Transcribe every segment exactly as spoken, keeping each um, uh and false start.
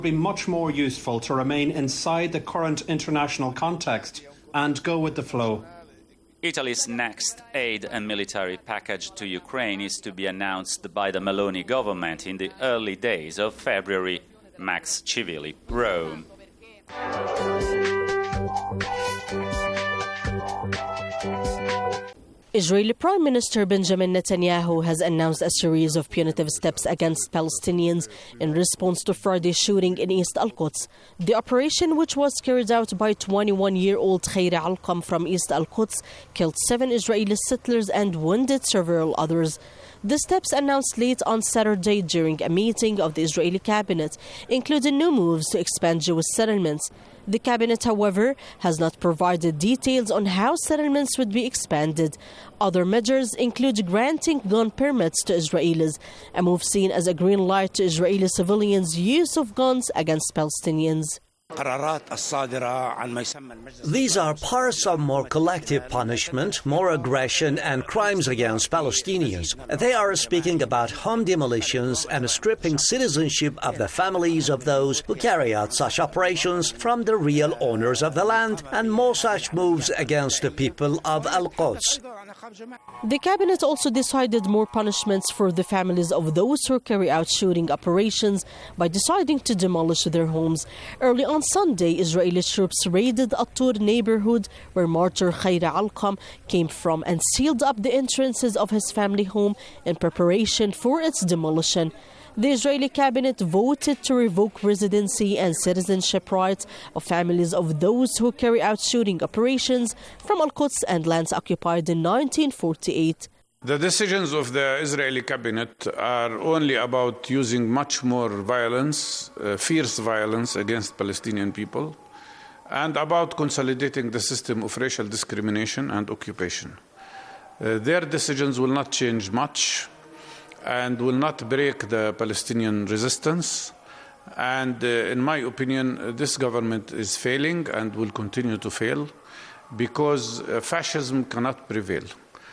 It would be much more useful to remain inside the current international context and go with the flow. Italy's next aid and military package to Ukraine is to be announced by the Meloni government in the early days of February. Max Civilli, Rome. Israeli Prime Minister Benjamin Netanyahu has announced a series of punitive steps against Palestinians in response to Friday's shooting in East Al-Quds. The operation, which was carried out by twenty-one-year-old Khairi Alqam from East Al-Quds, killed seven Israeli settlers and wounded several others. The steps announced late on Saturday during a meeting of the Israeli cabinet included new moves to expand Jewish settlements. The cabinet, however, has not provided details on how settlements would be expanded. Other measures include granting gun permits to Israelis, a move seen as a green light to Israeli civilians' use of guns against Palestinians. These are parts of more collective punishment, more aggression and crimes against Palestinians. They are speaking about home demolitions and stripping citizenship of the families of those who carry out such operations from the real owners of the land, and more such moves against the people of Al-Quds. The cabinet also decided more punishments for the families of those who carry out shooting operations by deciding to demolish their homes. Early on Sunday, Israeli troops raided At-Tur neighborhood where martyr Khairi Alqam came from and sealed up the entrances of his family home in preparation for its demolition. The Israeli cabinet voted to revoke residency and citizenship rights of families of those who carry out shooting operations from Al-Quds and lands occupied in nineteen forty-eight. The decisions of the Israeli cabinet are only about using much more violence, uh, fierce violence against Palestinian people, and about consolidating the system of racial discrimination and occupation. Uh, their decisions will not change much and will not break the Palestinian resistance. And uh, in my opinion, this government is failing and will continue to fail because uh, fascism cannot prevail.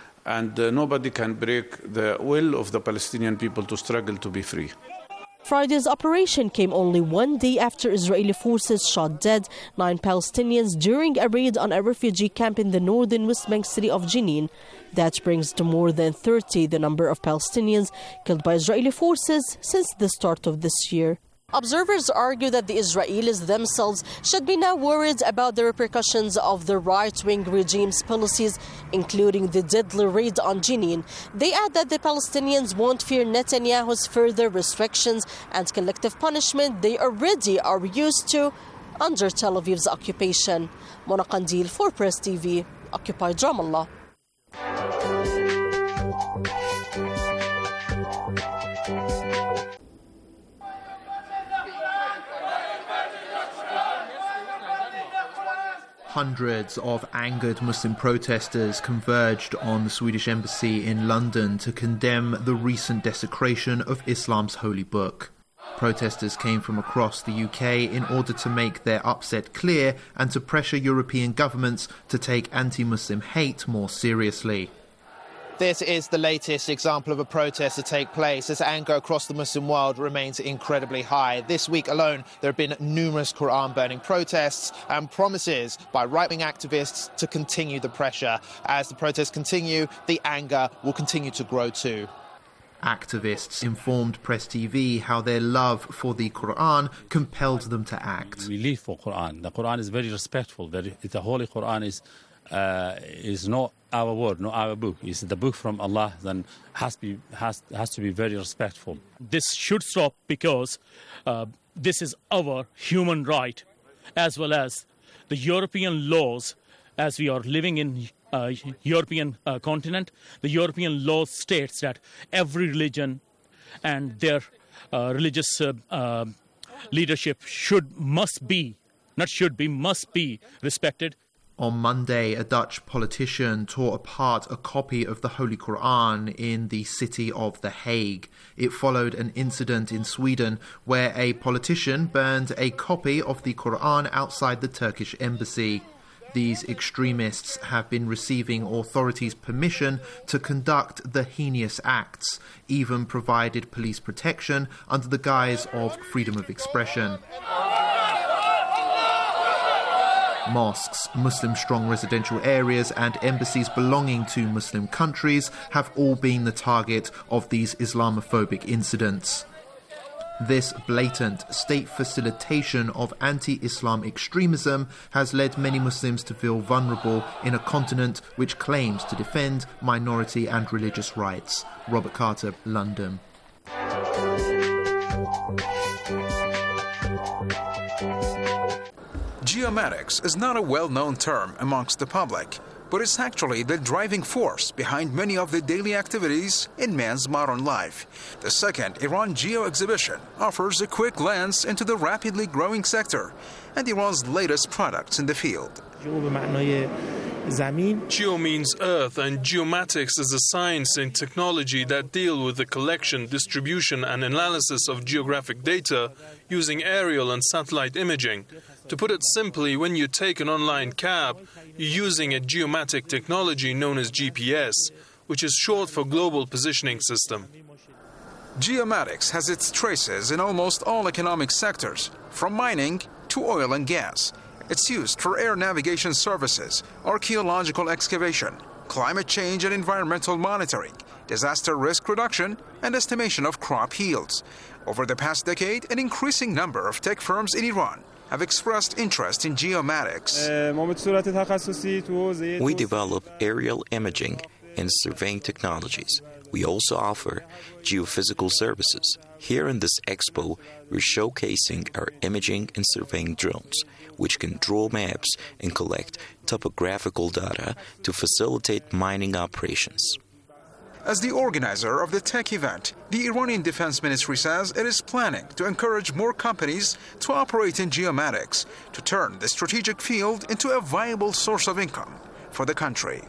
And uh, nobody can break the will of the Palestinian people to struggle to be free. Friday's operation came only one day after Israeli forces shot dead nine Palestinians during a raid on a refugee camp in the northern West Bank city of Jenin. That brings to more than thirty the number of Palestinians killed by Israeli forces since the start of this year. Observers argue that the Israelis themselves should be now worried about the repercussions of the right-wing regime's policies, including the deadly raid on Jenin. They add that the Palestinians won't fear Netanyahu's further restrictions and collective punishment they already are used to under Tel Aviv's occupation. Mona Qandil for Press T V, occupied Ramallah. Hundreds of angered Muslim protesters converged on the Swedish embassy in London to condemn the recent desecration of Islam's holy book. Protesters came from across the U K in order to make their upset clear and to pressure European governments to take anti-Muslim hate more seriously. This is the latest example of a protest to take place as anger across the Muslim world remains incredibly high. This week alone, there have been numerous Quran-burning protests and promises by right-wing activists to continue the pressure. As the protests continue, the anger will continue to grow too. Activists informed Press T V how their love for the Quran compelled them to act. We live for Quran. The Quran is very respectful. The, the Holy Quran is uh, is not our word, not our book. It's the book from Allah, then has to be, has, has to be very respectful. This should stop because uh, this is our human right, as well as the European laws, as we are living in uh, European uh, continent. The European law states that every religion and their uh, religious uh, uh, leadership should, must be, not should be, must be respected. On Monday, a Dutch politician tore apart a copy of the Holy Quran in the city of The Hague. It followed an incident in Sweden where a politician burned a copy of the Quran outside the Turkish embassy. These extremists have been receiving authorities' permission to conduct the heinous acts, even provided police protection under the guise of freedom of expression. Mosques, Muslim-strong residential areas and embassies belonging to Muslim countries have all been the target of these Islamophobic incidents. This blatant state facilitation of anti-Islam extremism has led many Muslims to feel vulnerable in a continent which claims to defend minority and religious rights. Robert Carter, London. Geomatics is not a well-known term amongst the public, but it's actually the driving force behind many of the daily activities in man's modern life. The second Iran Geo exhibition offers a quick glance into the rapidly growing sector and Iran's latest products in the field. Geo means earth, and geomatics is a science and technology that deal with the collection, distribution and analysis of geographic data using aerial and satellite imaging. To put it simply, when you take an online cab, you're using a geomatic technology known as G P S, which is short for Global Positioning System. Geomatics has its traces in almost all economic sectors, from mining to oil and gas. It's used for air navigation services, archaeological excavation, climate change and environmental monitoring, disaster risk reduction, and estimation of crop yields. Over the past decade, an increasing number of tech firms in Iran have expressed interest in geomatics. We develop aerial imaging and surveying technologies. We also offer geophysical services. Here in this expo, we're showcasing our imaging and surveying drones, which can draw maps and collect topographical data to facilitate mining operations. As the organizer of the tech event, the Iranian Defense Ministry says it is planning to encourage more companies to operate in geomatics to turn the strategic field into a viable source of income for the country.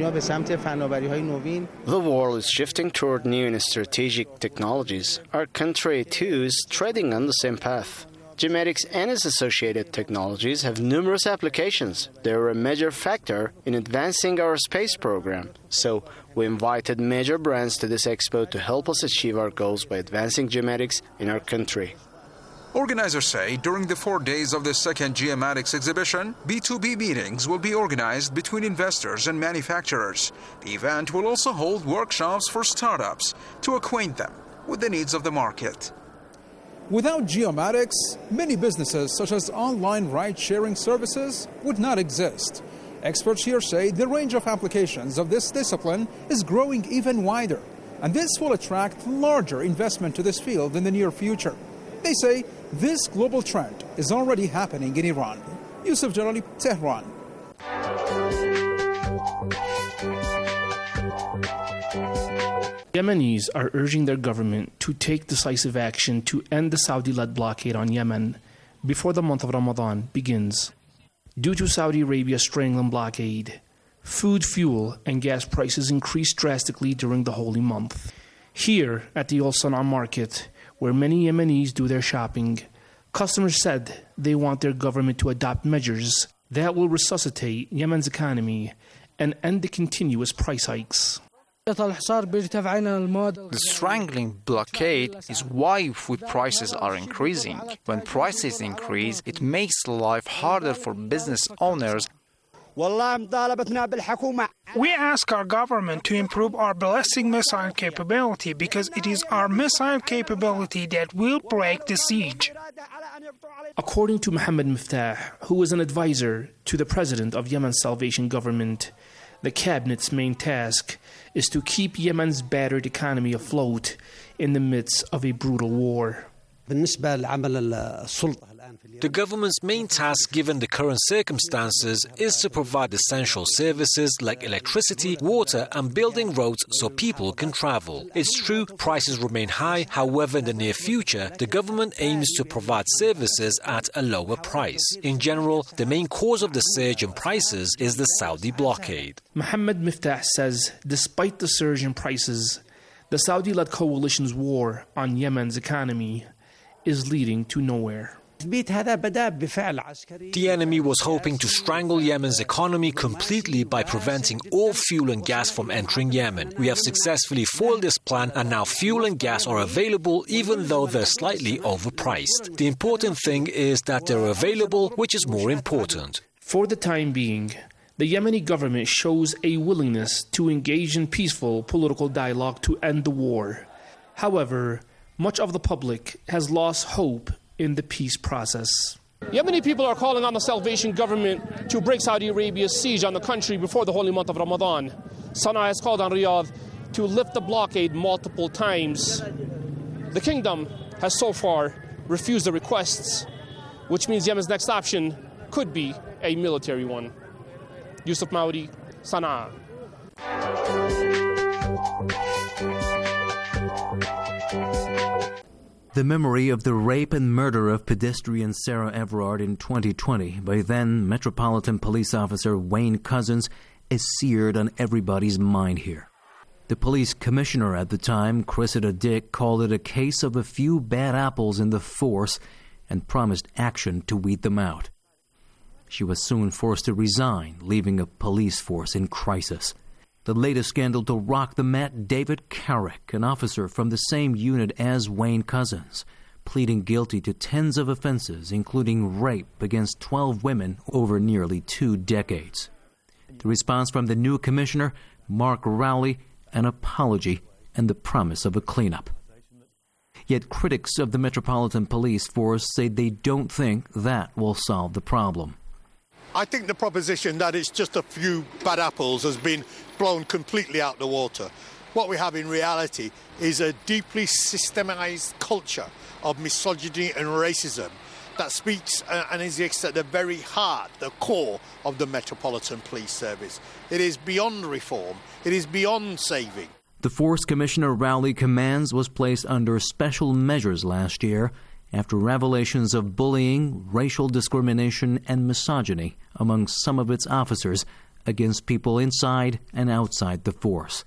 The world is shifting toward new and strategic technologies. Our country, too, is treading on the same path. Geomatics and its associated technologies have numerous applications. They are a major factor in advancing our space program. So, we invited major brands to this expo to help us achieve our goals by advancing geomatics in our country. Organizers say during the four days of the second Geomatics exhibition, B two B meetings will be organized between investors and manufacturers. The event will also hold workshops for startups to acquaint them with the needs of the market. Without geomatics, many businesses such as online ride-sharing services would not exist. Experts here say the range of applications of this discipline is growing even wider, and this will attract larger investment to this field in the near future. They say this global trend is already happening in Iran. Yusuf Jalali, Tehran. Yemenis are urging their government to take decisive action to end the Saudi-led blockade on Yemen before the month of Ramadan begins. Due to Saudi Arabia's strangling blockade, food, fuel, and gas prices increased drastically during the holy month. Here at the Al Sana market, where many Yemenis do their shopping, customers said they want their government to adopt measures that will resuscitate Yemen's economy and end the continuous price hikes. The strangling blockade is why food prices are increasing. When prices increase, it makes life harder for business owners. We ask our government to improve our ballistic missile capability because it is our missile capability that will break the siege. According to Mohammed Miftah, who is an advisor to the president of Yemen's Salvation Government, the cabinet's main task is to keep Yemen's battered economy afloat in the midst of a brutal war. The government's main task, given the current circumstances, is to provide essential services like electricity, water, and building roads so people can travel. It's true, prices remain high. However, in the near future, the government aims to provide services at a lower price. In general, the main cause of the surge in prices is the Saudi blockade. Mohammed Miftah says, despite the surge in prices, the Saudi-led coalition's war on Yemen's economy is leading to nowhere. The enemy was hoping to strangle Yemen's economy completely by preventing all fuel and gas from entering Yemen. We have successfully foiled this plan, and now fuel and gas are available even though they're slightly overpriced. The important thing is that they're available, which is more important. For the time being, the Yemeni government shows a willingness to engage in peaceful political dialogue to end the war. However, much of the public has lost hope in the peace process. Yemeni people are calling on the Salvation Government to break Saudi Arabia's siege on the country before the holy month of Ramadan. Sana'a has called on Riyadh to lift the blockade multiple times. The kingdom has so far refused the requests, which means Yemen's next option could be a military one. Yusuf Maudi, Sana'a. The memory of the rape and murder of pedestrian Sarah Everard in twenty twenty by then Metropolitan Police Officer Wayne Couzens is seared on everybody's mind here. The police commissioner at the time, Cressida Dick, called it a case of a few bad apples in the force and promised action to weed them out. She was soon forced to resign, leaving a police force in crisis. The latest scandal to rock the mat, David Carrick, an officer from the same unit as Wayne Couzens, pleading guilty to tens of offenses, including rape against twelve women over nearly two decades. The response from the new commissioner, Mark Rowley, an apology and the promise of a cleanup. Yet critics of the Metropolitan Police Force say they don't think that will solve the problem. I think the proposition that it's just a few bad apples has been blown completely out the water. What we have in reality is a deeply systematized culture of misogyny and racism that speaks uh, and is at the very heart, the core of the Metropolitan Police Service. It is beyond reform. It is beyond saving. The force Commissioner Rowley commands was placed under special measures last year after revelations of bullying, racial discrimination, and misogyny among some of its officers against people inside and outside the force.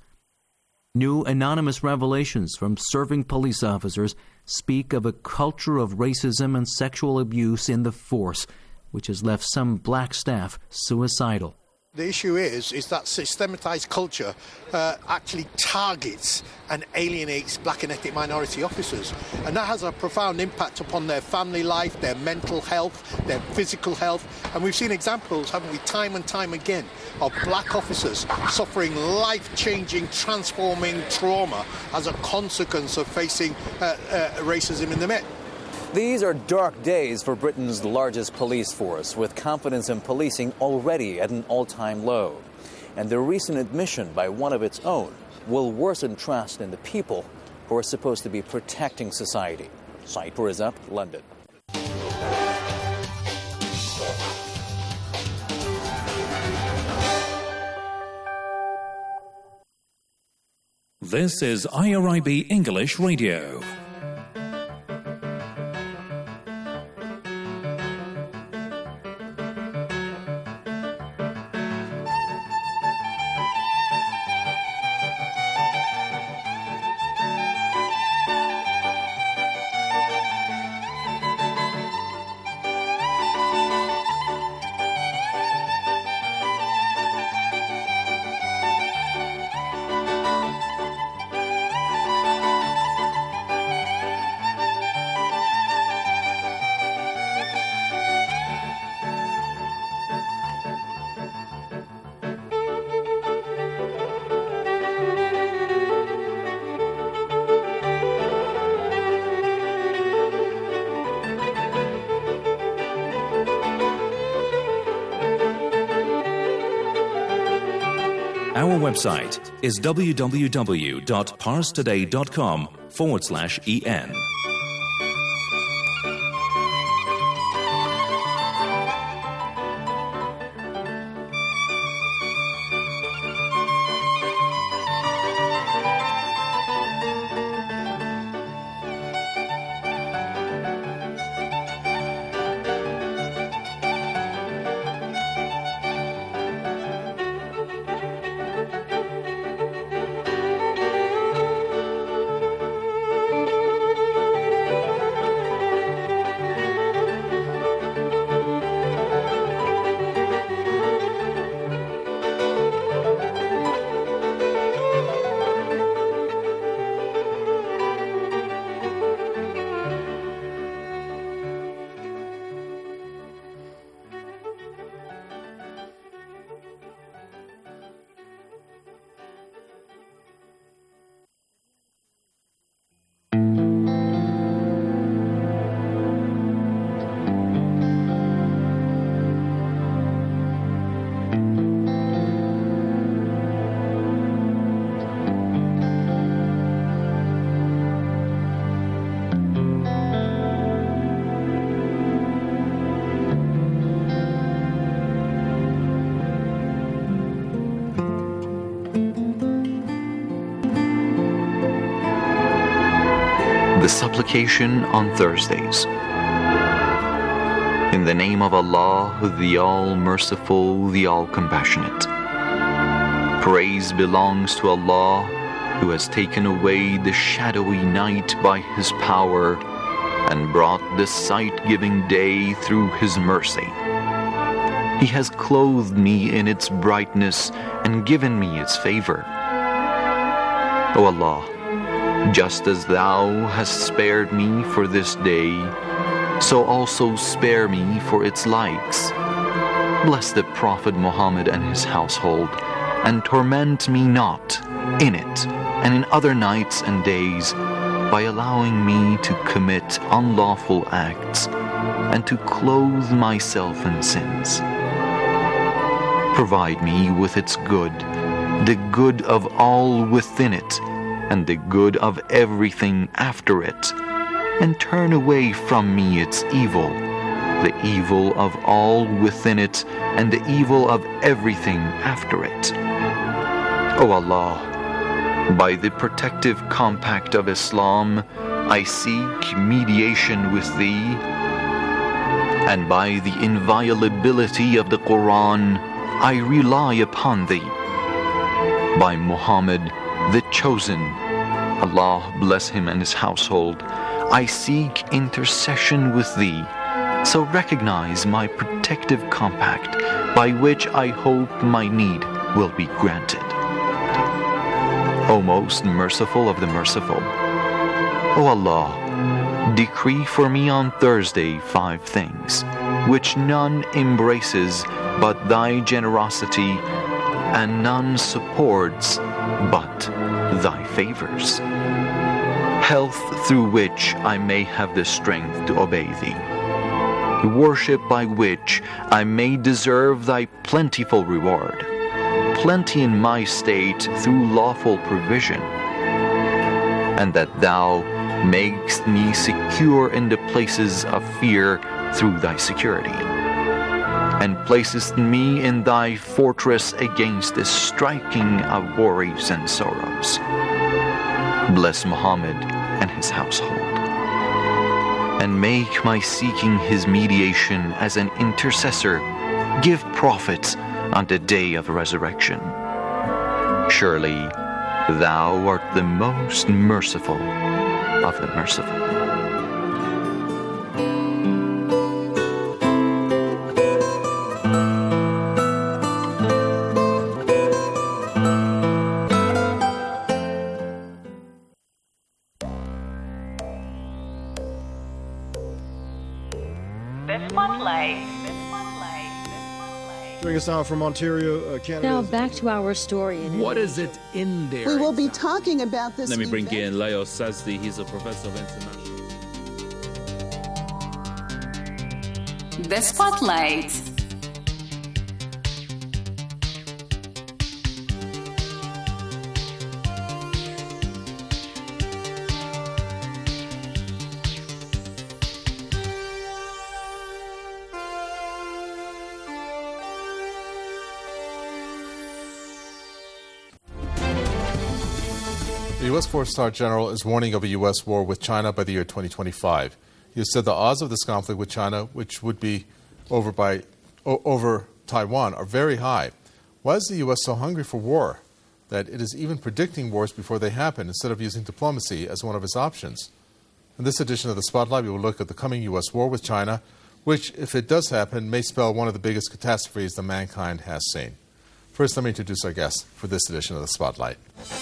New anonymous revelations from serving police officers speak of a culture of racism and sexual abuse in the force, which has left some black staff suicidal. The issue is, is that systematized culture uh, actually targets and alienates black and ethnic minority officers. And that has a profound impact upon their family life, their mental health, their physical health. And we've seen examples, haven't we, time and time again, of black officers suffering life-changing, transforming trauma as a consequence of facing uh, uh, racism in the Met. These are dark days for Britain's largest police force, with confidence in policing already at an all-time low. And the recent admission by one of its own will worsen trust in the people who are supposed to be protecting society. Saeed Puriza, London. This is I R I B English Radio. Our website is www.parstoday.com forward slash en. Application on Thursdays. In the name of Allah, the All-Merciful, the All-Compassionate. Praise belongs to Allah, who has taken away the shadowy night by His power and brought the sight-giving day through His mercy. He has clothed me in its brightness and given me its favor. O Allah, just as Thou hast spared me for this day, so also spare me for its likes. Bless the Prophet Muhammad and his household, and torment me not in it and in other nights and days by allowing me to commit unlawful acts and to clothe myself in sins. Provide me with its good, the good of all within it, and the good of everything after it, and turn away from me its evil, the evil of all within it, and the evil of everything after it. O Allah, by the protective compact of Islam, I seek mediation with Thee, and by the inviolability of the Quran, I rely upon Thee. By Muhammad, the Chosen, Allah bless him and his household, I seek intercession with Thee, so recognize my protective compact, by which I hope my need will be granted. O most merciful of the merciful, O Allah, decree for me on Thursday five things, which none embraces but Thy generosity, and none supports but Thy favors. Health through which I may have the strength to obey Thee. Worship by which I may deserve Thy plentiful reward. Plenty in my state through lawful provision. And that Thou makest me secure in the places of fear through Thy security. And placest me in Thy fortress against the striking of worries and sorrows. Bless Muhammad and his household, and make my seeking his mediation as an intercessor give profit on the day of resurrection. Surely Thou art the most merciful of the merciful. Joining us now from Ontario, uh, Canada. Now back to our story. In what is it in there? We will be talking about this. Let me bring event. in Leo Sazdi. He's a professor of international. The Spotlight. The U S four-star general is warning of a U S war with China by the year twenty twenty-five. He has said the odds of this conflict with China, which would be over by o- over Taiwan, are very high. Why is the U S so hungry for war that it is even predicting wars before they happen instead of using diplomacy as one of its options? In this edition of the Spotlight, we will look at the coming U S war with China, which, if it does happen, may spell one of the biggest catastrophes that mankind has seen. First, let me introduce our guest for this edition of the Spotlight.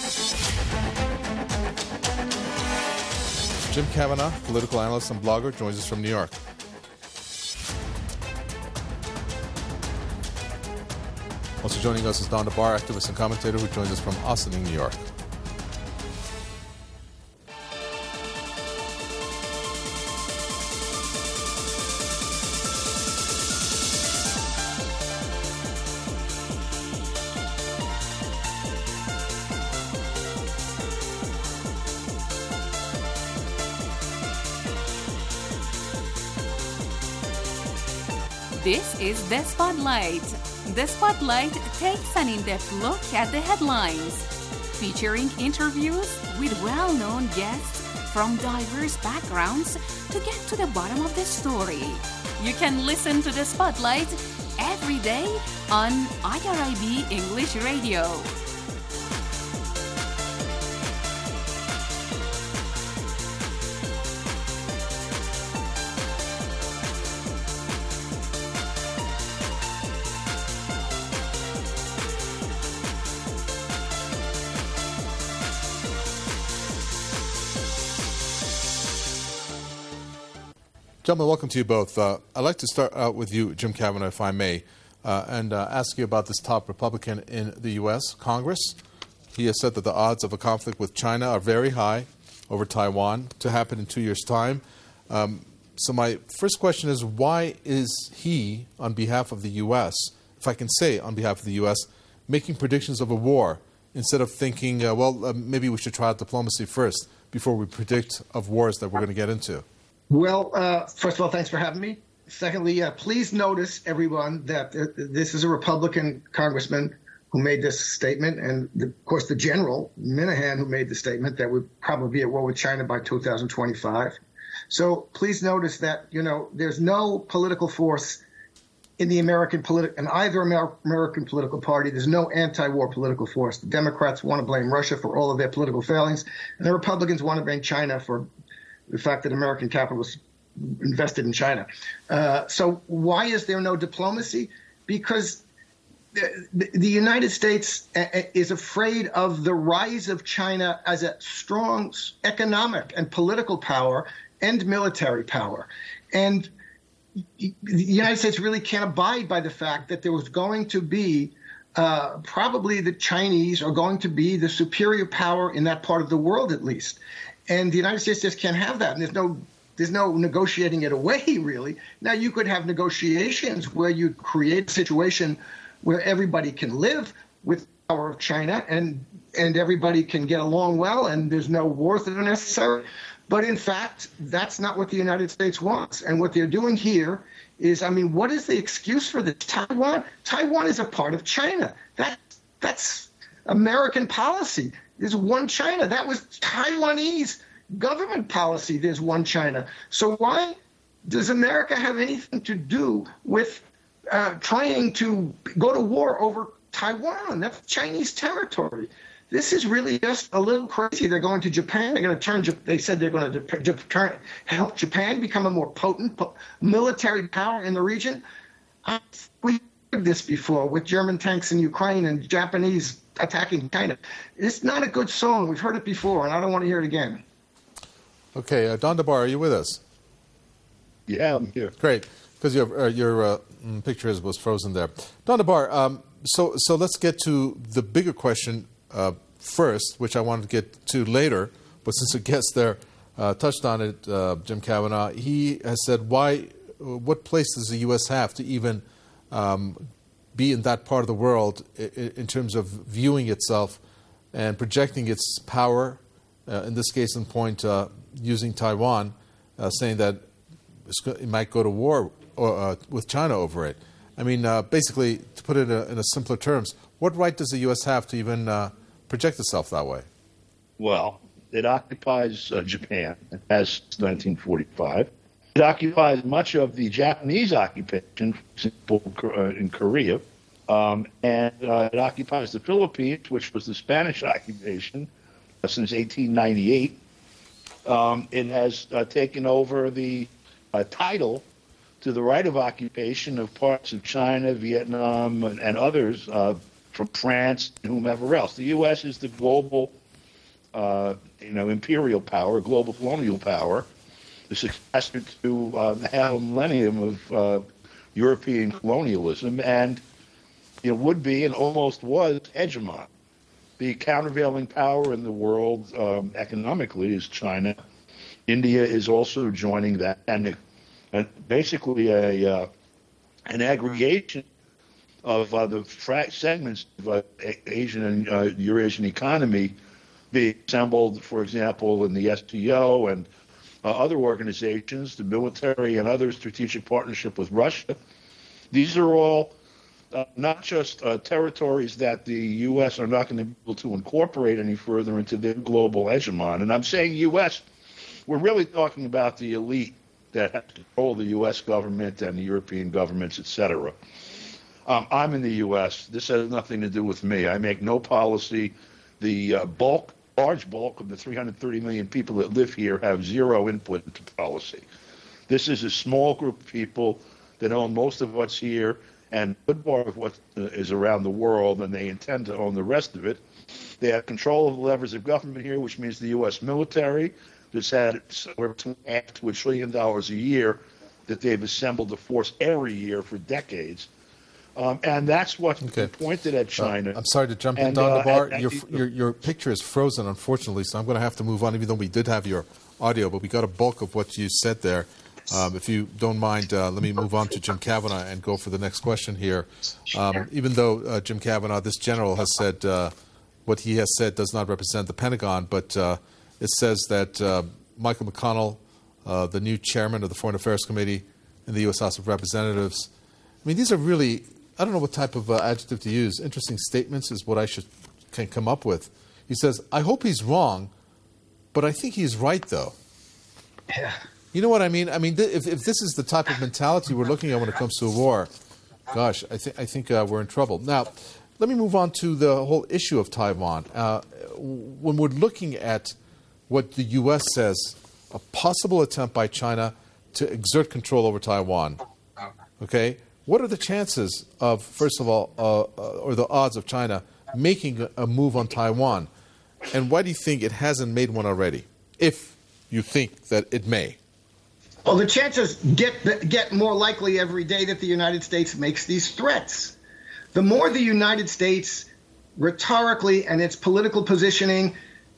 Jim Kavanagh, political analyst and blogger, joins us from New York. Also joining us is Don DeBar, activist and commentator, who joins us from Ossining, New York. This is The Spotlight. The Spotlight takes an in-depth look at the headlines, featuring interviews with well-known guests from diverse backgrounds to get to the bottom of the story. You can listen to the Spotlight every day on I R I B English Radio. Gentlemen, welcome to you both. Uh, I'd like to start out with you, Jim Kavanagh, if I may, uh, and uh, ask you about this top Republican in the U S Congress. He has said that the odds of a conflict with China are very high over Taiwan to happen in two years' time. Um, so my first question is, why is he, on behalf of the U S, if I can say on behalf of the U S, making predictions of a war instead of thinking, uh, well, uh, maybe we should try out diplomacy first before we predict of wars that we're going to get into? Well, uh, first of all, thanks for having me. Secondly, uh, please notice, everyone, that uh, this is a Republican congressman who made this statement, and, the, of course, the general, Minahan, who made the statement that we'd probably be at war with China by two thousand twenty-five. So please notice that, you know, there's no political force in the American politi- in either Amer- American political party. There's no anti-war political force. The Democrats want to blame Russia for all of their political failings, and the Republicans want to blame China for the fact that American capital was invested in China. Uh, so why is there no diplomacy? Because the, the United States is afraid of the rise of China as a strong economic and political power and military power. And the United States really can't abide by the fact that there was going to be uh, probably the Chinese are going to be the superior power in that part of the world, at least. And the United States just can't have that. And there's no there's no negotiating it away, really. Now, you could have negotiations where you create a situation where everybody can live with the power of China and, and everybody can get along well and there's no wars that are necessary. But in fact, that's not what the United States wants. And what they're doing here is, I mean, what is the excuse for this? Taiwan? Taiwan is a part of China. That, that's American policy. There's one China. That was Taiwanese government policy. There's one China. So why does America have anything to do with uh, trying to go to war over Taiwan? That's Chinese territory. This is really just a little crazy. They're going to Japan. They're going to turn. They said they're going to turn, help Japan become a more potent military power in the region. Uh, we heard this before with German tanks in Ukraine and Japanese attacking China. It's not a good song. We've heard it before, and I don't want to hear it again. Okay, uh, Don DeBar, are you with us? Yeah, I'm here. Great, because your uh, your uh, picture is, was frozen there. Don DeBar, um, so so let's get to the bigger question uh, first, which I wanted to get to later. But since the guest there uh, touched on it, uh, Jim Kavanagh, he has said, why? What place does the U S have to even um, be in that part of the world in, in terms of viewing itself and projecting its power? Uh, in this case, in point, uh, using Taiwan, uh, saying that it might go to war or, uh, with China over it. I mean, uh, basically, to put it in a, in a simpler terms, what right does the U S have to even uh, project itself that way? Well, it occupies uh, Japan. It has since nineteen forty-five. It occupies much of the Japanese occupation, for example, in Korea, um, and uh, it occupies the Philippines, which was the Spanish occupation uh, since eighteen ninety-eight. Um, it has uh, taken over the uh, title to the right of occupation of parts of China, Vietnam, and, and others uh, from France and whomever else. The U S is the global, uh, you know, imperial power, global colonial power, the successor to uh, half a millennium of uh, European colonialism, and it you know, would be and almost was hegemon. The countervailing power in the world um, economically is China. India is also joining that, and uh, basically a uh, an aggregation of uh, the fra- segments of uh, Asian and uh, Eurasian economy being assembled, for example, in the S T O and uh, other organizations, the military and other strategic partnership with Russia. These are all Uh, not just uh, territories that the U S are not going to be able to incorporate any further into their global hegemon. And I'm saying U S we're really talking about the elite that have control the U S government and the European governments, et cetera. Um, I'm in the U S. This has nothing to do with me. I make no policy. The uh, bulk, large bulk of the three hundred thirty million people that live here have zero input into policy. This is a small group of people that own most of what's here and a good part of what uh, is around the world, and they intend to own the rest of it. They have control of the levers of government here, which means the U S military that's had somewhere between half to a trillion dollars a year that they've assembled a force every year for decades. Um, and that's what's okay. pointed at China. Uh, I'm sorry to jump in, and, Don uh, DeBar. and, and your, your, your picture is frozen, unfortunately, so I'm going to have to move on, even though we did have your audio, but we got a bulk of what you said there. Um, if you don't mind, uh, let me move on to Jim Kavanagh and go for the next question here. Um, even though uh, Jim Kavanagh, this general, has said uh, what he has said does not represent the Pentagon, but uh, it says that uh, Michael McConnell, uh, the new chairman of the Foreign Affairs Committee in the U S House of Representatives, I mean, these are really, I don't know what type of uh, adjective to use. Interesting statements is what I should can come up with. He says, I hope he's wrong, but I think he's right, though. Yeah. You know what I mean? I mean, th- if, if this is the type of mentality we're looking at when it comes to a war, gosh, I, th- I think uh, we're in trouble. Now, let me move on to the whole issue of Taiwan. Uh, when we're looking at what the U S says, a possible attempt by China to exert control over Taiwan, okay, what are the chances of, first of all, uh, uh, or the odds of China making a, a move on Taiwan? And why do you think it hasn't made one already, if you think that it may? Well, the chances get get more likely every day that the United States makes these threats. The more the United States rhetorically and its political positioning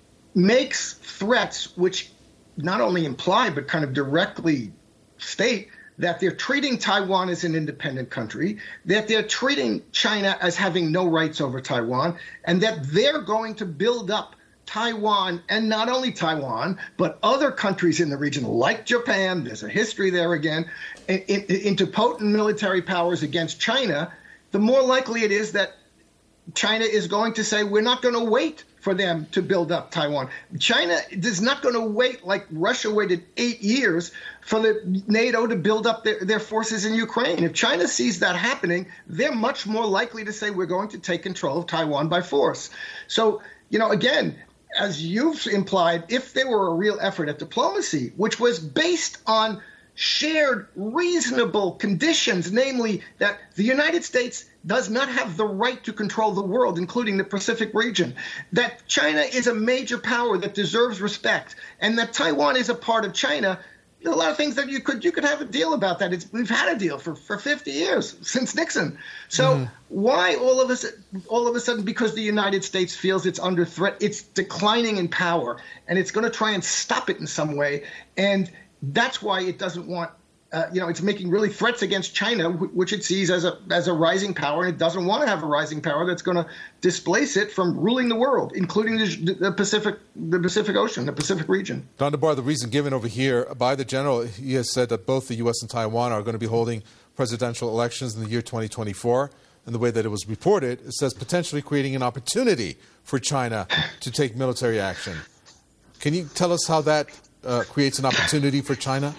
makes threats which not only imply but kind of directly state that they're treating Taiwan as an independent country, that they're treating China as having no rights over Taiwan, and that they're going to build up Taiwan, and not only Taiwan, but other countries in the region like Japan, there's a history there again, in, in, into potent military powers against China, the more likely it is that China is going to say, we're not going to wait for them to build up Taiwan. China is not going to wait like Russia waited eight years for the NATO to build up their, their forces in Ukraine. If China sees that happening, they're much more likely to say, we're going to take control of Taiwan by force. So, you know, again, as you've implied, if there were a real effort at diplomacy, which was based on shared reasonable conditions, namely that the United States does not have the right to control the world, including the Pacific region, that China is a major power that deserves respect, and that Taiwan is a part of China, there are a lot of things that you could you could have a deal about that. It's, we've had a deal for, for fifty years, since Nixon. So mm-hmm. why all of, us, all of a sudden, because the United States feels it's under threat, it's declining in power, and it's going to try and stop it in some way. And that's why it doesn't want, uh, you know, it's making really threats against China, which it sees as a as a rising power, and it doesn't want to have a rising power that's going to displace it from ruling the world, including the, the Pacific, the Pacific Ocean, the Pacific region. Don DeBar, the reason given over here by the general, he has said that both the U S and Taiwan are going to be holding presidential elections in the year twenty twenty-four. And the way that it was reported, it says potentially creating an opportunity for China to take military action. Can you tell us how that uh, creates an opportunity for China?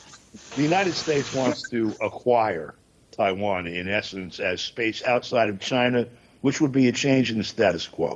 The United States wants to acquire Taiwan, in essence, as space outside of China, which would be a change in the status quo.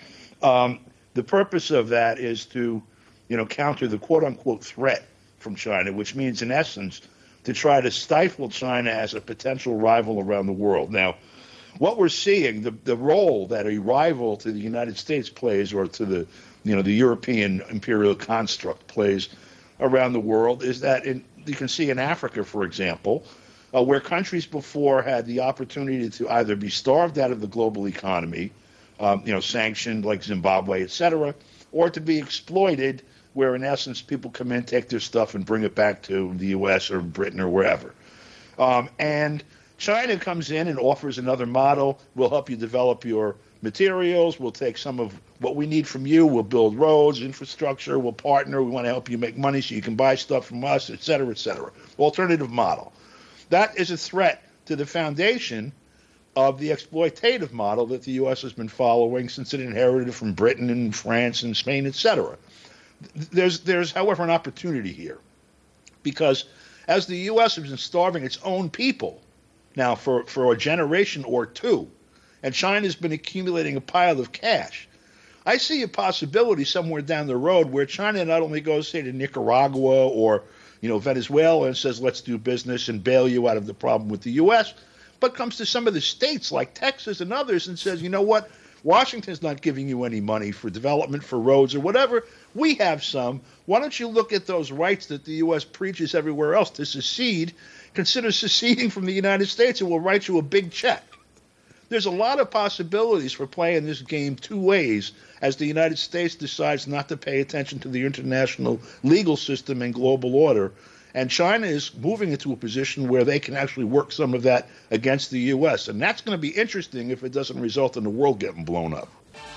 Um, the purpose of that is to, you know, counter the quote-unquote threat from China, which means, in essence, to try to stifle China as a potential rival around the world. Now, what we're seeing, the, the role that a rival to the United States plays, or to the, you know, the European imperial construct plays around the world, is that in, you can see in Africa, for example, uh, where countries before had the opportunity to either be starved out of the global economy, um, you know, sanctioned like Zimbabwe, et cetera, or to be exploited, where in essence people come in, take their stuff, and bring it back to the U S or Britain or wherever. Um, and China comes in and offers another model. We'll help you develop your materials. We'll take some of what we need from you. We'll build roads, infrastructure. We'll partner. We want to help you make money so you can buy stuff from us, et cetera, et cetera. Alternative model. That is a threat to the foundation of the exploitative model that the U S has been following since it inherited it from Britain and France and Spain, et cetera. there's, there's, however, an opportunity here. Because as the U S has been starving its own people now for, for a generation or two, and China's been accumulating a pile of cash, I see a possibility somewhere down the road where China not only goes, say, to Nicaragua or, you know, Venezuela and says, let's do business and bail you out of the problem with the U S, but comes to some of the states like Texas and others and says, you know what, Washington's not giving you any money for development, for roads or whatever. We have some. Why don't you look at those rights that the U S preaches everywhere else to secede, consider seceding from the United States, and we'll write you a big check. There's a lot of possibilities for playing this game two ways as the United States decides not to pay attention to the international legal system and global order. And China is moving into a position where they can actually work some of that against the U S. And that's going to be interesting if it doesn't result in the world getting blown up.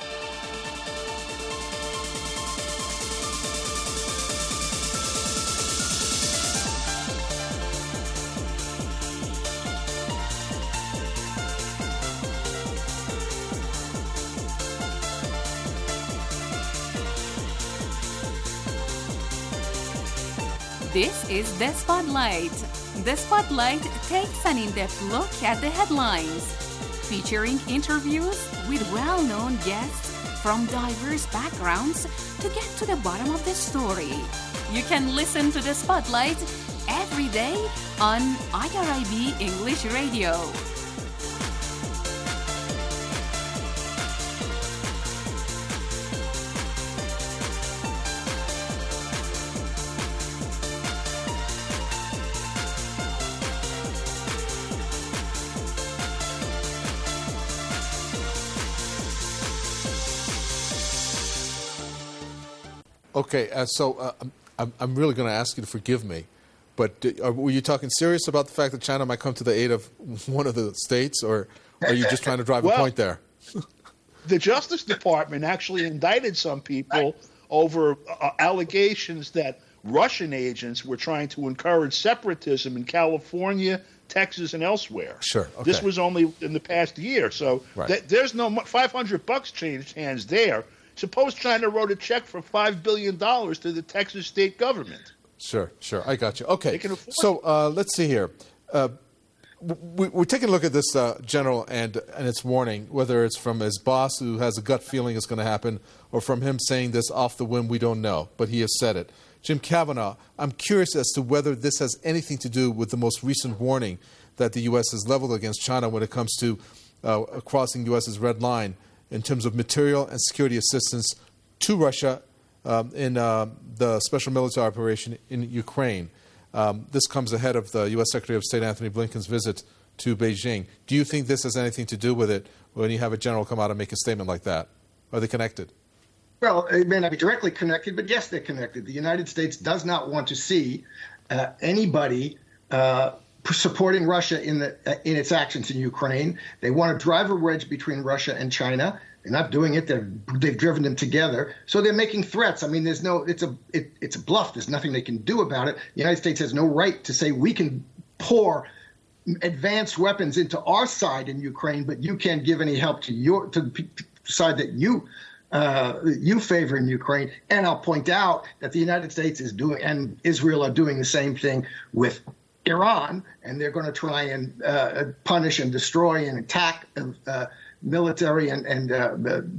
This is The Spotlight. The Spotlight takes an in-depth look at the headlines, featuring interviews with well-known guests from diverse backgrounds to get to the bottom of the story. You can listen to The Spotlight every day on I R I B English Radio. Okay, uh, so uh, I'm, I'm really going to ask you to forgive me, but uh, are, were you talking serious about the fact that China might come to the aid of one of the states, or are you just trying to drive well, a point there? The Justice Department actually indicted some people over uh, allegations that Russian agents were trying to encourage separatism in California, Texas, and elsewhere. Sure. Okay. This was only in the past year, so right. th- there's no five hundred bucks changed hands there. Suppose China wrote a check for five billion dollars to the Texas state government. Sure, sure. I got you. Okay. So uh, let's see here. Uh, we, we're taking a look at this uh, general and, and its warning, whether it's from his boss who has a gut feeling it's going to happen, or from him saying this off the whim, we don't know. But he has said it. Jim Kavanagh, I'm curious as to whether this has anything to do with the most recent warning that the U S has leveled against China when it comes to uh, crossing U S's red line in terms of material and security assistance to Russia um, in uh, the special military operation in Ukraine. Um, this comes ahead of the U S Secretary of State Anthony Blinken's visit to Beijing. Do you think this has anything to do with it when you have a general come out and make a statement like that? Are they connected? Well, it may not be directly connected, but yes, they're connected. The United States does not want to see uh, anybody uh, supporting Russia in the uh, in its actions in Ukraine. They want to drive a wedge between Russia and China. They're not doing it. They've they've driven them together. So they're making threats. I mean, there's no it's a it, it's a bluff. There's nothing they can do about it. The United States has no right to say we can pour advanced weapons into our side in Ukraine, but you can't give any help to your to the side that you uh, you favor in Ukraine. And I'll point out that the United States is doing and Israel are doing the same thing with Iran, and they're going to try and uh, punish and destroy and attack uh, military and, and uh,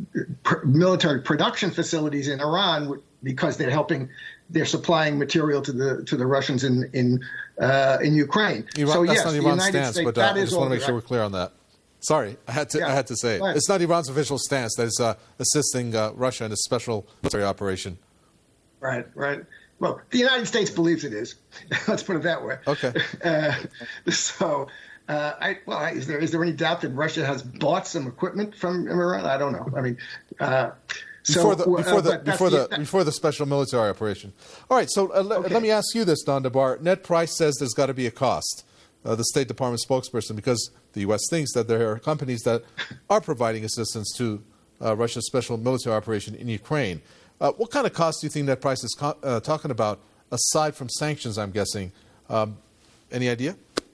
pr- military production facilities in Iran because they're helping, they're supplying material to the to the Russians in in uh, in Ukraine. Iran, so that's yes, not the Iran's United stance, States, but uh, that I is just want to make sure right. we're clear on that. Sorry, I had to Yeah. I had to say it. Right. It's not Iran's official stance that is uh, assisting uh, Russia in a special military operation. Right, right. Well, the United States believes it is. Let's put it that way. Okay. Uh, so, uh, I, well, is there is there any doubt that Russia has bought some equipment from Iran? I don't know. I mean, uh, Before so, the before uh, the but that's before the, the- before the special military operation. All right. So uh, le- Okay. let me ask you this, Don DeBar. Ned Price says there's got to be a cost. Uh, the State Department spokesperson, because the U S thinks that there are companies that are providing assistance to uh, Russia's special military operation in Ukraine. Uh, what kind of cost do you think Ned Price is co- uh, talking about, aside from sanctions, I'm guessing? Um, any idea?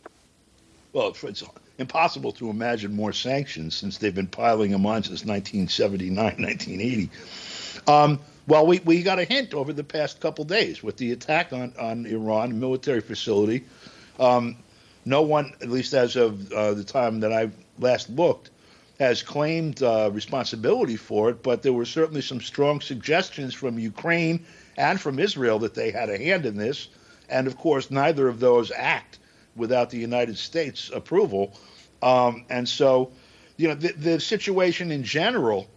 Well, it's impossible to imagine more sanctions since they've been piling them on since nineteen seventy-nine, nineteen eighty. Um, Well, we, we got a hint over the past couple days with the attack on, on Iran, a military facility. Um, no one, at least as of uh, the time that I last looked, has claimed uh, responsibility for it, but there were certainly some strong suggestions from Ukraine and from Israel that they had a hand in this. And, of course, neither of those act without the United States approval. Um, and so, you know, the, the situation in general,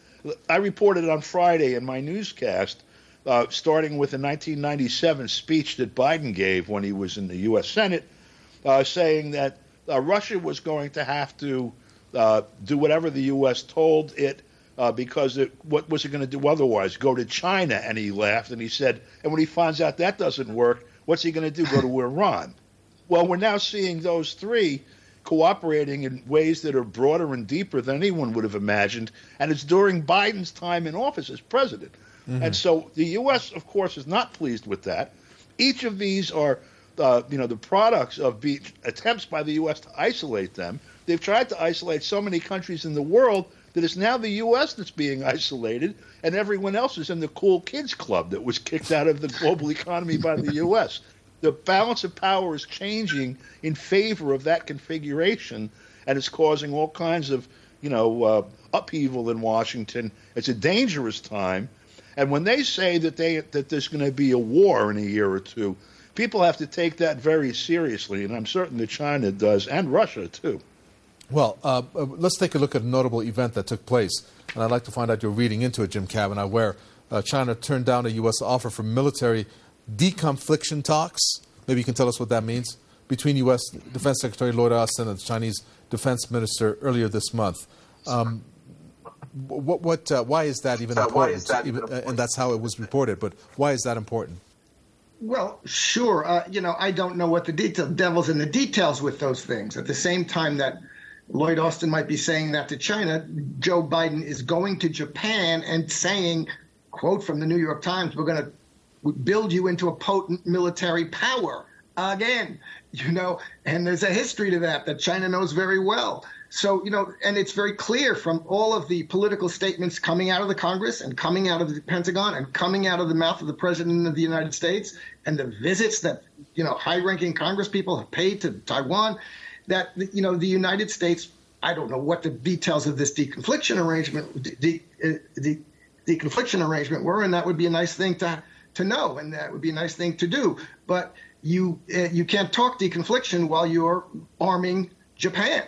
I reported on Friday in my newscast, uh, starting with a nineteen ninety-seven speech that Biden gave when he was in the U S Senate, uh, saying that uh, Russia was going to have to uh, do whatever the U S told it, uh, because it, what was it going to do otherwise? Go to China? And he laughed and he said, and when he finds out that doesn't work, what's he going to do? Go to Iran? Well, we're now seeing those three cooperating in ways that are broader and deeper than anyone would have imagined, and it's during Biden's time in office as president. Mm-hmm. And so the U S, of course, is not pleased with that. Each of these are, uh, you know, the products of be- attempts by the U S to isolate them. They've tried to isolate so many countries in the world that it's now the U S that's being isolated, and everyone else is in the cool kids club that was kicked out of the global economy by the U S. The balance of power is changing in favor of that configuration, and it's causing all kinds of, you know, uh, upheaval in Washington. It's a dangerous time, and when they say that they that there's going to be a war in a year or two, people have to take that very seriously, and I'm certain that China does, and Russia too. Well, uh, let's take a look at a notable event that took place, and I'd like to find out your reading into it, Jim Kavanagh, where uh, China turned down a U S offer for military deconfliction talks. Maybe you can tell us what that means, between U S Defense Secretary Lloyd Austin and the Chinese Defense Minister earlier this month. Um, what, what, uh, why is that even uh, important? Is that even, uh, and that's how it was reported, but why is that important? Well, sure. Uh, you know, I don't know what the detail, devil's in the details with those things. At the same time that Lloyd Austin might be saying that to China, Joe Biden is going to Japan and saying, quote from the New York Times, we're going to build you into a potent military power again, you know, and there's a history to that that China knows very well. So, you know, and it's very clear from all of the political statements coming out of the Congress and coming out of the Pentagon and coming out of the mouth of the President of the United States and the visits that, you know, high-ranking Congress people have paid to Taiwan, that, you know, the United States, I don't know what the details of this deconfliction arrangement, de, de, de, deconfliction arrangement were, and that would be a nice thing to to know, and that would be a nice thing to do. But you uh, you can't talk deconfliction while you're arming Japan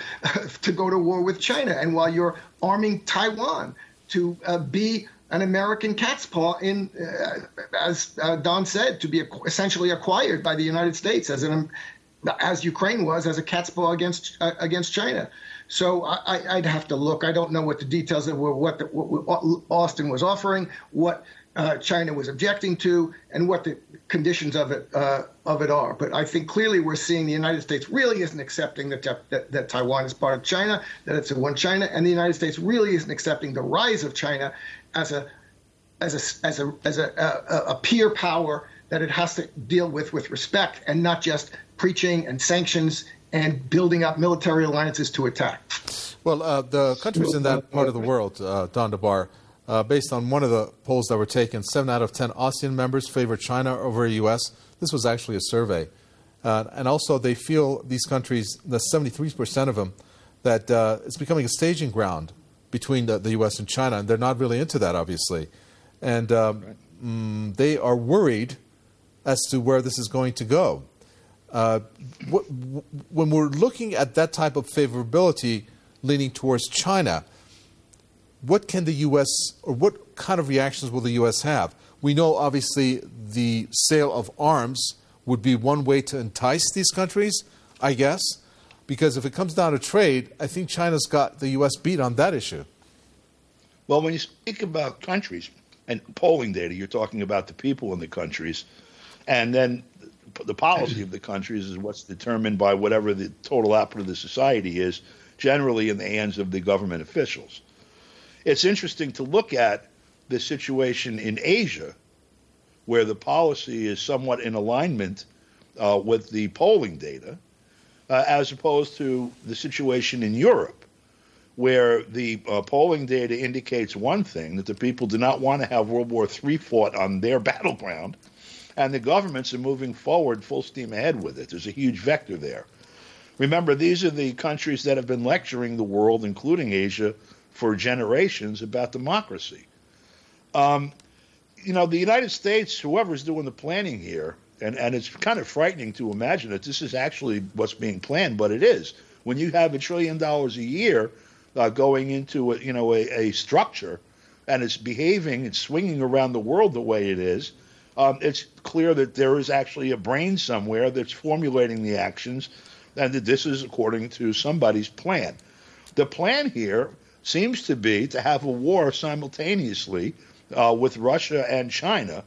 to go to war with China, and while you're arming Taiwan to uh, be an American cat's paw in, uh, as uh, Don said, to be essentially acquired by the United States as an as Ukraine was as a cat's paw against uh, against China. So I, I'd have to look. I don't know what the details of what, the, what Austin was offering, what Uh, China was objecting to, and what the conditions of it uh, of it are. But I think clearly we're seeing the United States really isn't accepting that, that that Taiwan is part of China, that it's a one China, and the United States really isn't accepting the rise of China as a as a as a as a, a, a peer power that it has to deal with with respect, and not just preaching and sanctions and building up military alliances to attack. Well, uh, the countries in that part of the world, uh, Don DeBar, Uh, based on one of the polls that were taken, seven out of ten ASEAN members favor China over the U S. This was actually a survey. Uh, and also they feel, these countries, the seventy-three percent of them, that uh, it's becoming a staging ground between the, the U S and China, and they're not really into that, obviously. And um, right. mm, they are worried as to where this is going to go. Uh, wh- when we're looking at that type of favorability leaning towards China, what can the U S, or what kind of reactions will the U S have? We know, obviously, the sale of arms would be one way to entice these countries, I guess, because if it comes down to trade, I think China's got the U S beat on that issue. Well, when you speak about countries and polling data, you're talking about the people in the countries, and then the policy of the countries is what's determined by whatever the total output of the society is, generally in the hands of the government officials. It's interesting to look at the situation in Asia, where the policy is somewhat in alignment uh, with the polling data, uh, as opposed to the situation in Europe, where the uh, polling data indicates one thing, that the people do not want to have World War Three fought on their battleground, and the governments are moving forward full steam ahead with it. There's a huge vector there. Remember, these are the countries that have been lecturing the world, including Asia, for generations about democracy. Um, you know, the United States, whoever's doing the planning here, and, and it's kind of frightening to imagine that this is actually what's being planned, but it is. When you have a trillion dollars a year uh, going into a, you know, a, a structure, and it's behaving, it's swinging around the world the way it is, um, it's clear that there is actually a brain somewhere that's formulating the actions, and that this is according to somebody's plan. The plan here seems to be to have a war simultaneously uh, with Russia and China,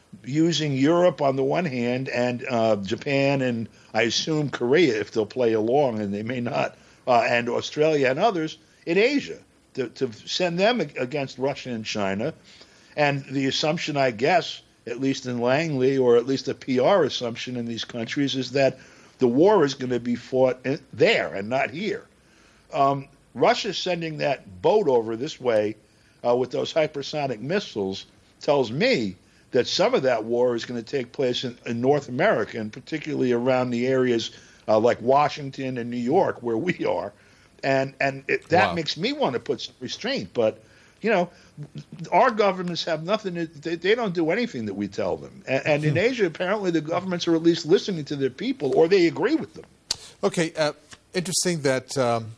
using Europe on the one hand and uh, Japan and I assume Korea, if they'll play along, and they may not, uh, and Australia and others in Asia, to, to send them against Russia and China. And the assumption, I guess, at least in Langley, or at least a P R assumption in these countries, is that the war is going to be fought in, there and not here. Um, Russia sending that boat over this way uh, with those hypersonic missiles tells me that some of that war is going to take place in, in North America, and particularly around the areas uh, like Washington and New York, where we are. And and it, that wow. makes me want to put some restraint. But, you know, our governments have nothing to, they, they don't do anything that we tell them. And, and in Asia, apparently the governments are at least listening to their people, or they agree with them. Okay, uh, interesting that um,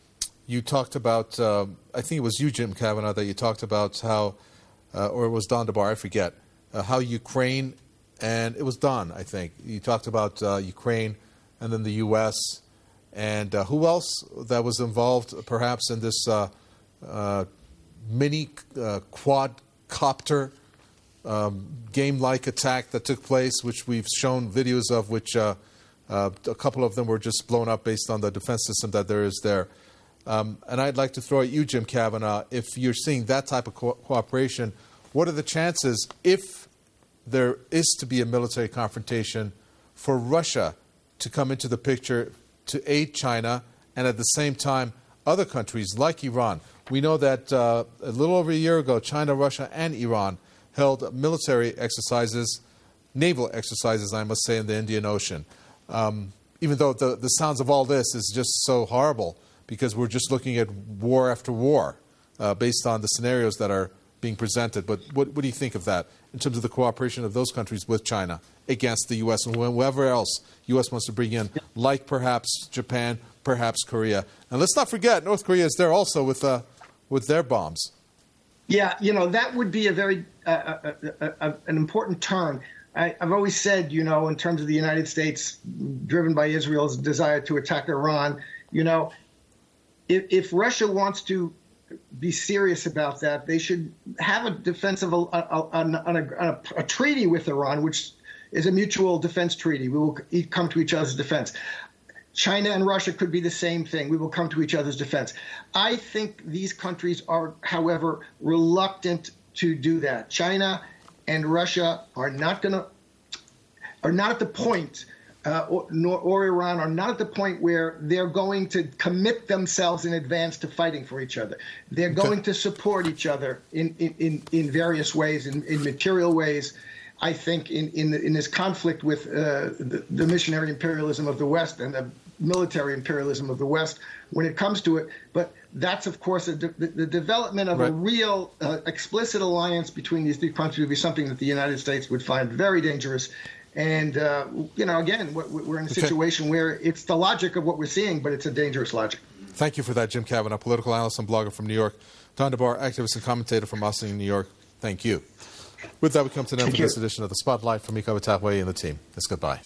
you talked about, uh, I think it was you, Jim Kavanagh, that you talked about how, uh, or it was Don DeBar, I forget, uh, how Ukraine, and it was Don, I think, you talked about uh, Ukraine and then the U S, and uh, who else that was involved perhaps in this uh, uh, mini uh, quadcopter um, game-like attack that took place, which we've shown videos of, which uh, uh, a couple of them were just blown up based on the defense system that there is there. Um, and I'd like to throw at you, Jim Kavanagh, if you're seeing that type of co- cooperation, what are the chances, if there is to be a military confrontation, for Russia to come into the picture to aid China, and at the same time other countries like Iran? We know that uh, a little over a year ago, China, Russia, and Iran held military exercises, naval exercises, I must say, in the Indian Ocean. Um, even though the, the sounds of all this is just so horrible, because we're just looking at war after war uh, based on the scenarios that are being presented. But what, what do you think of that in terms of the cooperation of those countries with China against the U S and whoever else U S wants to bring in, like perhaps Japan, perhaps Korea? And let's not forget, North Korea is there also with uh, with their bombs. Yeah, you know, that would be a very uh, uh, uh, uh, an important turn. I, I've always said, you know, in terms of the United States, driven by Israel's desire to attack Iran, you know, if, if Russia wants to be serious about that, they should have a defense of a, a, a, a, a treaty with Iran, which is a mutual defense treaty. We will come to each other's defense. China and Russia could be the same thing. We will come to each other's defense. I think these countries are, however, reluctant to do that. China and Russia are not going to, are not at the point, uh, or, nor, or Iran are not at the point where they're going to commit themselves in advance to fighting for each other. They're going to support each other in, in, in various ways, in, in material ways. I think in in, the, in this conflict with uh, the, the missionary imperialism of the West and the military imperialism of the West when it comes to it. But that's, of course, a de- the development of right. a real uh, explicit alliance between these three countries would be something that the United States would find very dangerous. And, uh, you know, again, we're in a situation okay. where it's the logic of what we're seeing, but it's a dangerous logic. Thank you for that, Jim Kavanagh, political analyst and blogger from New York. Don DeBar, activist and commentator from Austin, New York. Thank you. With that, we come to the end of this edition of The Spotlight. From Miko Batagwe and the team, it's goodbye.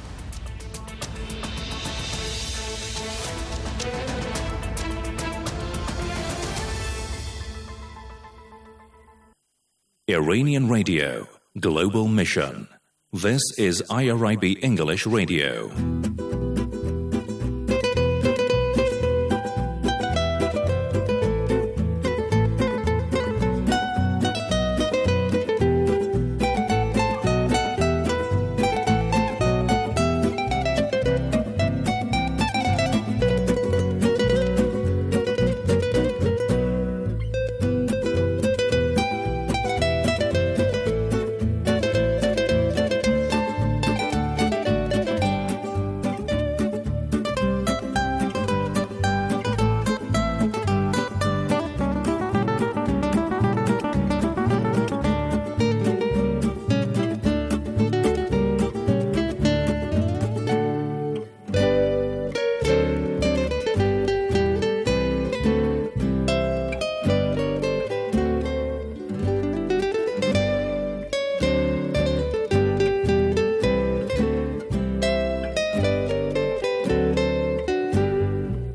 Iranian Radio, Global Mission. This is I R I B English Radio.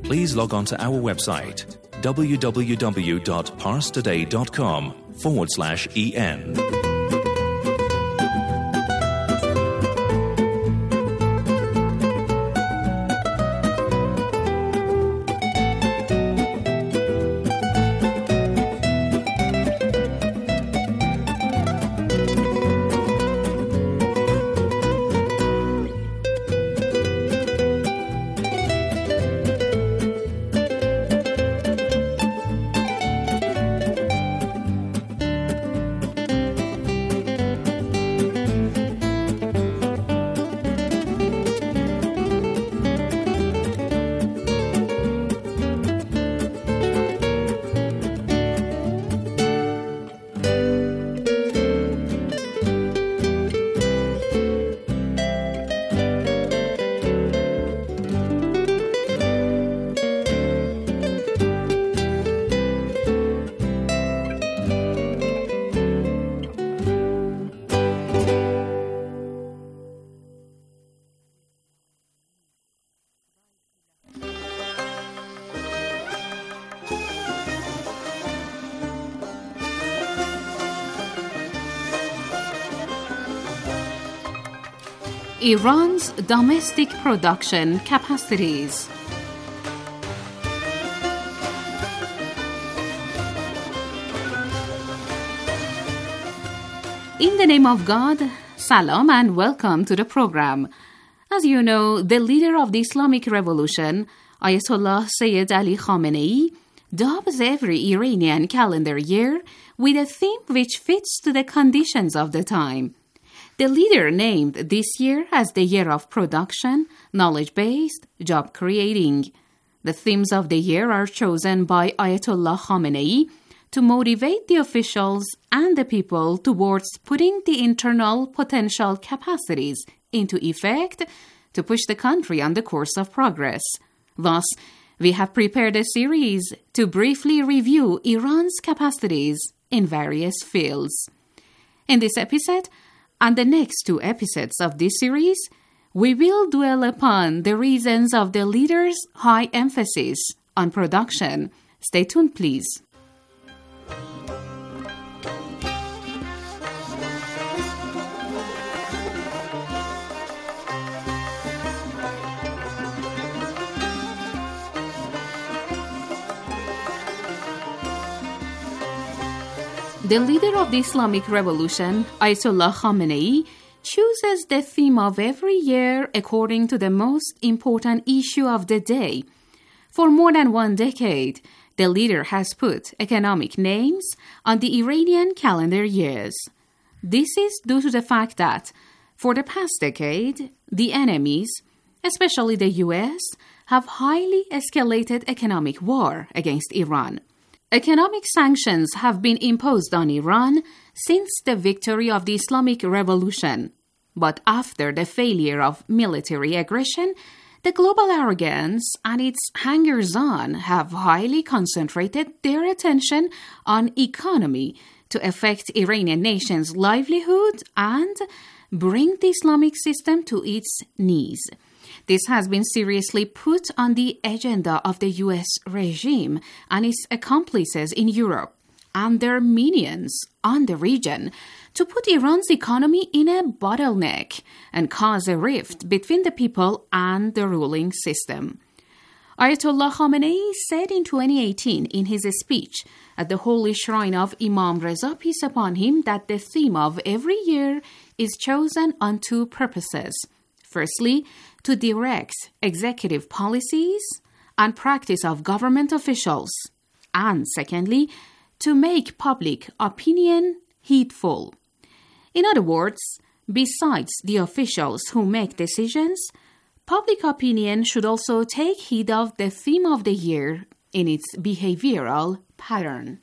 please log on to our website www.parstoday.com forward slash en. Iran's domestic production capacities. In the name of God, salam and welcome to the program. As you know, the leader of the Islamic Revolution, Ayatollah Sayyid Ali Khamenei, dubs every Iranian calendar year with a theme which fits to the conditions of the time. The leader named this year as the year of production, knowledge-based, job-creating. The themes of the year are chosen by Ayatollah Khamenei to motivate the officials and the people towards putting the internal potential capacities into effect to push the country on the course of progress. Thus, we have prepared a series to briefly review Iran's capacities in various fields. In this episode, and the next two episodes of this series, we will dwell upon the reasons of the leader's high emphasis on production. Stay tuned, please. The leader of the Islamic Revolution, Ayatollah Khamenei, chooses the theme of every year according to the most important issue of the day. For more than one decade, the leader has put economic names on the Iranian calendar years. This is due to the fact that, for the past decade, the enemies, especially the U S, have highly escalated economic war against Iran. Economic sanctions have been imposed on Iran since the victory of the Islamic Revolution. But after the failure of military aggression, the global arrogance and its hangers-on have highly concentrated their attention on economy to affect Iranian nation's livelihood and bring the Islamic system to its knees. This has been seriously put on the agenda of the U S regime and its accomplices in Europe and their minions on the region to put Iran's economy in a bottleneck and cause a rift between the people and the ruling system. Ayatollah Khamenei said in twenty eighteen in his speech at the Holy Shrine of Imam Reza, peace upon him, that the theme of every year is chosen on two purposes. Firstly, to direct executive policies and practice of government officials, and secondly, to make public opinion heedful. In other words, besides the officials who make decisions, public opinion should also take heed of the theme of the year in its behavioral pattern.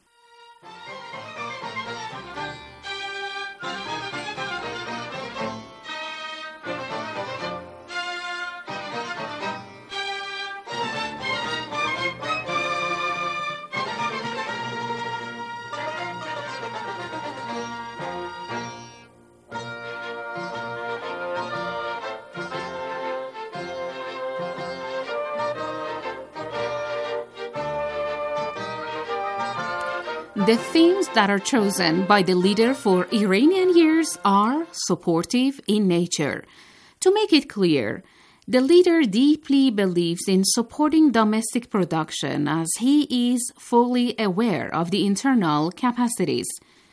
The themes that are chosen by the leader for Iranian years are supportive in nature. To make it clear, the leader deeply believes in supporting domestic production as he is fully aware of the internal capacities.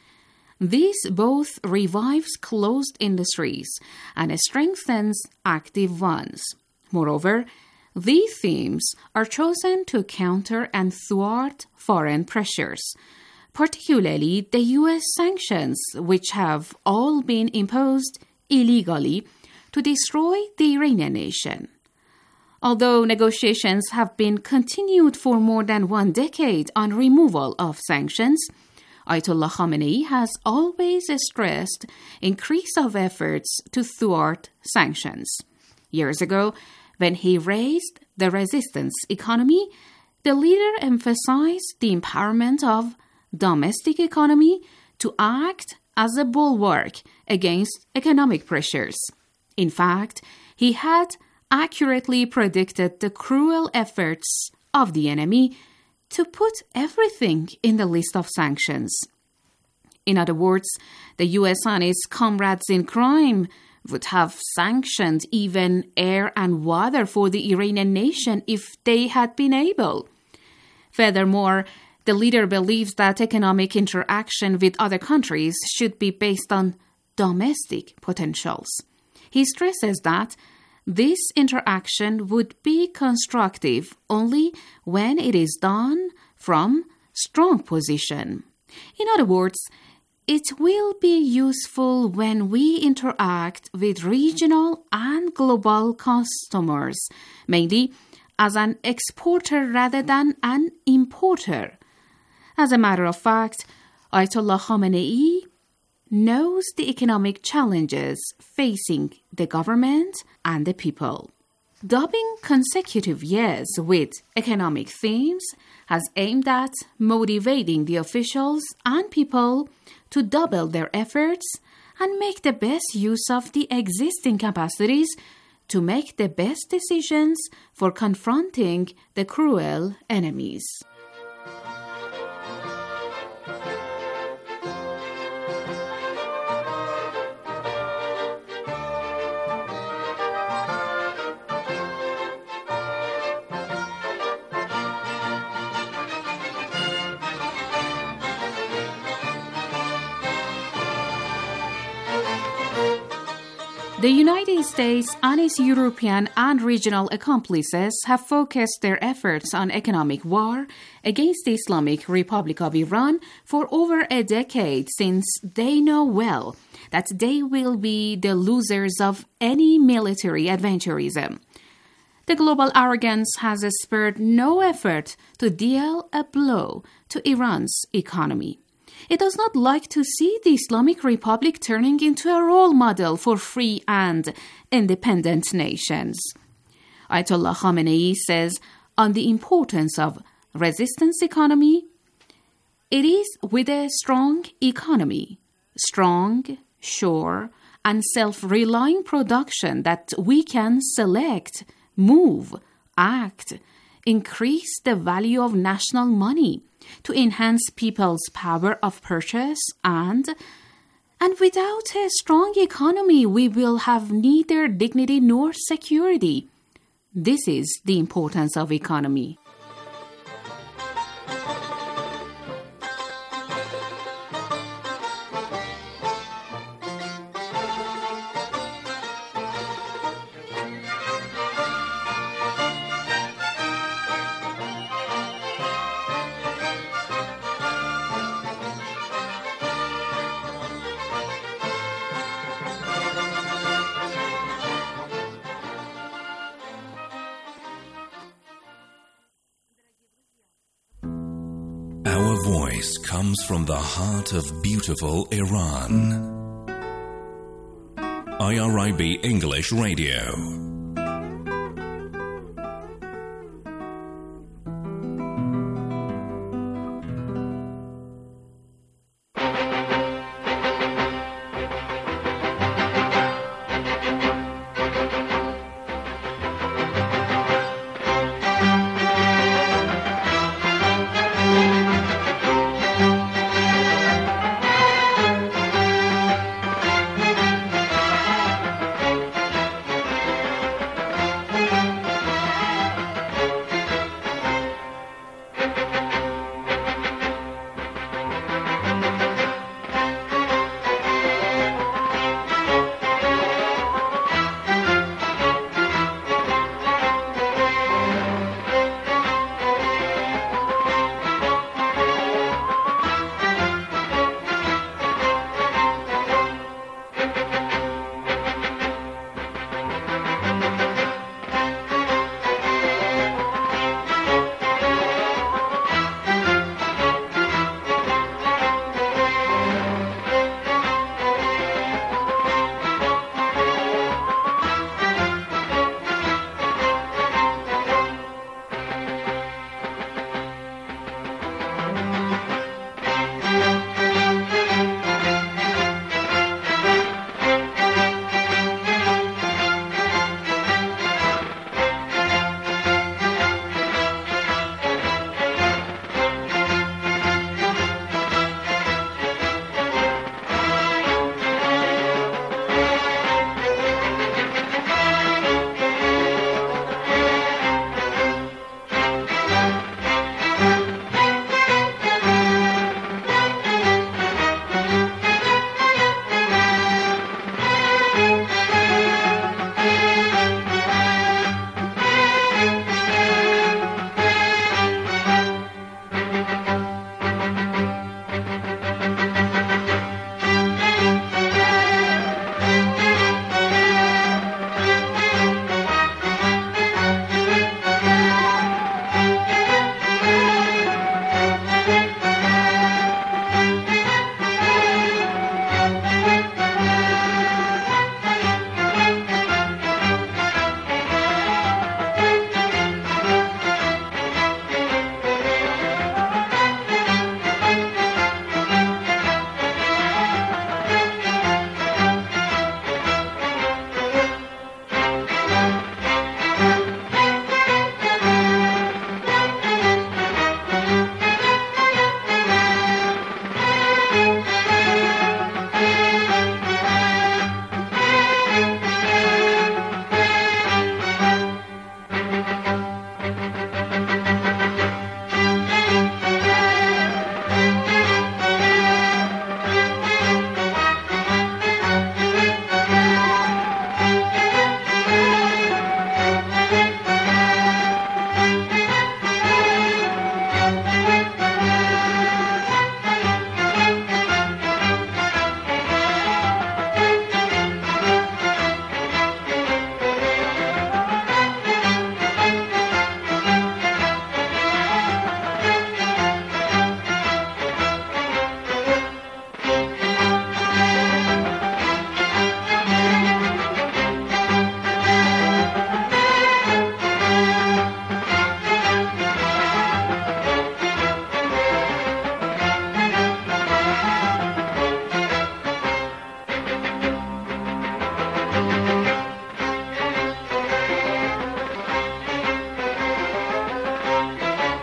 This both revives closed industries and strengthens active ones. Moreover, these themes are chosen to counter and thwart foreign pressures, particularly the U S sanctions, which have all been imposed illegally to destroy the Iranian nation. Although negotiations have been continued for more than one decade on removal of sanctions, Ayatollah Khamenei has always stressed increase of efforts to thwart sanctions. Years ago, when he raised the resistance economy, the leader emphasized the empowerment of domestic economy to act as a bulwark against economic pressures. In fact, he had accurately predicted the cruel efforts of the enemy to put everything in the list of sanctions. In other words, the U S and its comrades in crime would have sanctioned even air and water for the Iranian nation if they had been able. Furthermore, the leader believes that economic interaction with other countries should be based on domestic potentials. He stresses that this interaction would be constructive only when it is done from strong position. In other words, it will be useful when we interact with regional and global customers, mainly as an exporter rather than an importer. As a matter of fact, Ayatollah Khamenei knows the economic challenges facing the government and the people. Dubbing consecutive years with economic themes has aimed at motivating the officials and people to double their efforts and make the best use of the existing capacities to make the best decisions for confronting the cruel enemies. The United States and its European and regional accomplices have focused their efforts on economic war against the Islamic Republic of Iran for over a decade, since they know well that they will be the losers of any military adventurism. The global arrogance has spared no effort to deal a blow to Iran's economy. It does not like to see the Islamic Republic turning into a role model for free and independent nations. Ayatollah Khamenei says on the importance of resistance economy, it is with a strong economy, strong, sure, and self-relying production that we can select, move, act, increase the value of national money, to enhance people's power of purchase, and and without a strong economy, we will have neither dignity nor security. This is the importance of economy. Our voice comes from the heart of beautiful Iran. I R I B English Radio.